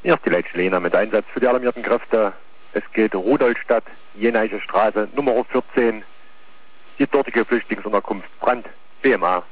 Hier ist die Leitstelle Jena mit Einsatz für die alarmierten Kräfte. Es geht Rudolstadt, Jeneiche Straße, Nummer 14. Die dortige Flüchtlingsunterkunft Brand, BMA.